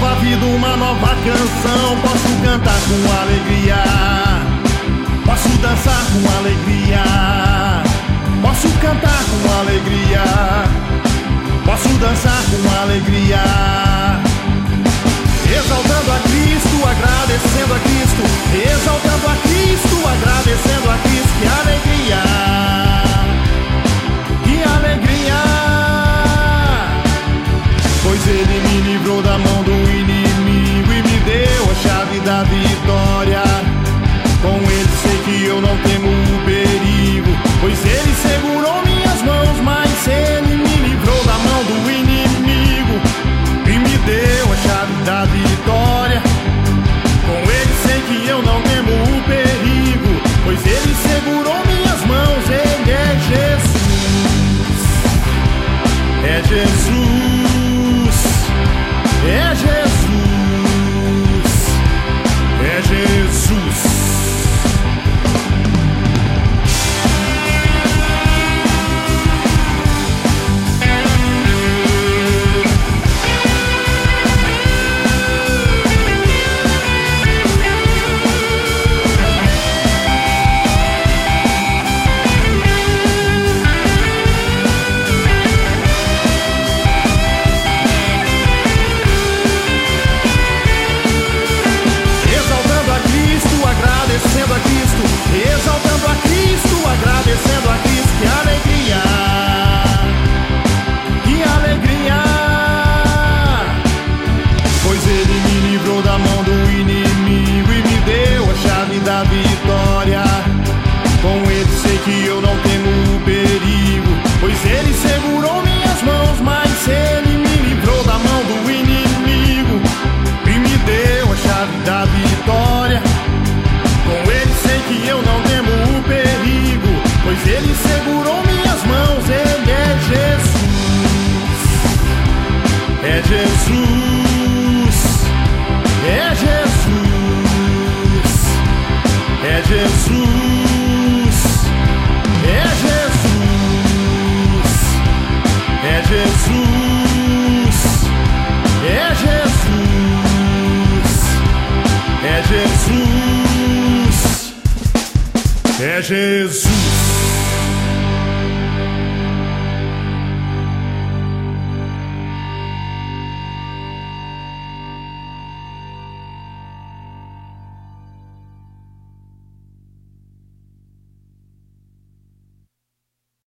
nova vida, uma nova canção. Posso cantar com alegria, posso dançar com alegria, posso cantar com alegria, posso dançar com alegria. Exaltando a Cristo, agradecendo a Cristo, exaltando a Cristo, agradecendo a Cristo. Que alegria, que alegria, pois Ele me livrou da mão do inimigo e me deu a chave da vitória. Com Ele sei que eu não temo o perigo, pois Ele segurou minhas mãos, mas Ele me livrou da mão do inimigo e me deu a chave da vitória. Com Ele sei que eu não temo o perigo, pois Ele segurou minhas mãos. Ele é Jesus, é Jesus, é Jesus, é Jesus. Agradecendo a Cristo, exaltando a Cristo, agradecendo a Cristo. Que alegria, que alegria, pois Ele me livrou da mão do inimigo e me deu a chave da vitória. Com Ele sei que eu não temo o perigo, pois Ele segurou minhas mãos, mas Ele me livrou da mão do inimigo e me deu a chave da vitória. Com Ele sei que eu não temo o perigo, pois Ele segurou minhas mãos. Ele é Jesus, é Jesus, é Jesus, é Jesus, é Jesus, é Jesus, é Jesus, é Jesus, é Jesus.